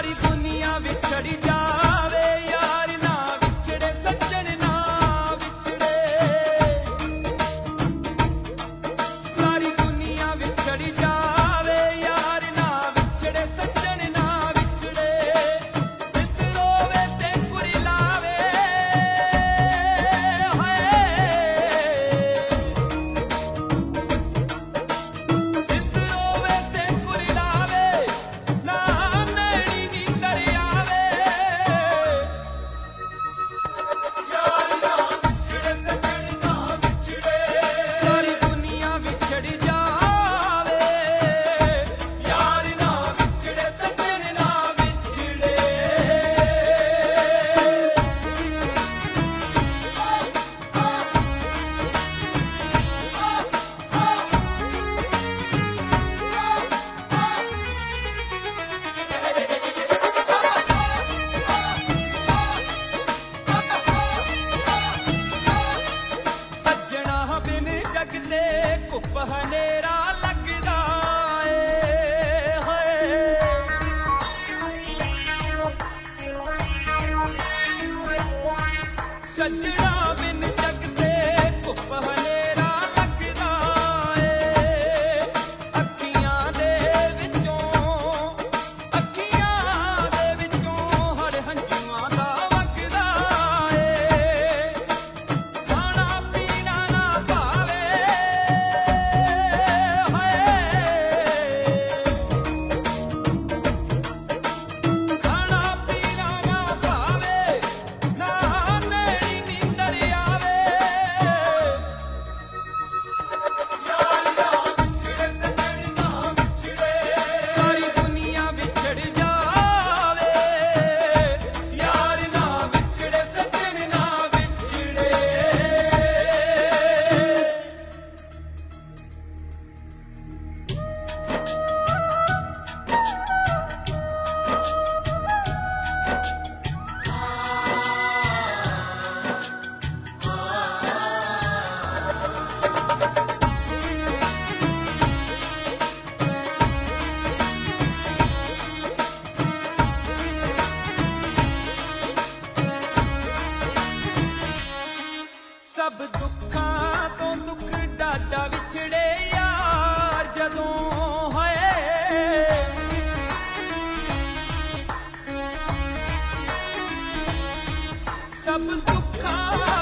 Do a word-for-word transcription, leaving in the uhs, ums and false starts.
सारी दुनिया विछड़ जावे यार ना विछड़े सज्जन ना विछड़े सारी दुनिया विछड़ जावे यार ना विछड़े सज्जन ना विछड़े जिंद रोवे ते कुरिलावे हाय जिंद रोवे ते कुरिलावे ना नैनी नींदर आवे यार ना विछड़े सज्जन ना विछड़े सारी दुनिया विछड़ जावे यार ना विछड़े सज्जन ना विछड़े सज्जणा बिन जगते कुप हनेरा लगदा ए हाय सज्जणा बिन जगते कुप हनेरा लगदा ए अखियां दे विचों अखियां दे विचों हर हंझूआं दा वगदा ए खाना पीना ना भावे हाय खाना पीना ना भावे ना नैनी नींदर आवे यार ना विछड़े सज्जन ना विछड़े सारी दुनिया विछड़ जावे यार ना विछड़े सज्जन ना विछड़े सब दुखां तो दुख डाडा विछड़े यार जदों होए सब दुखां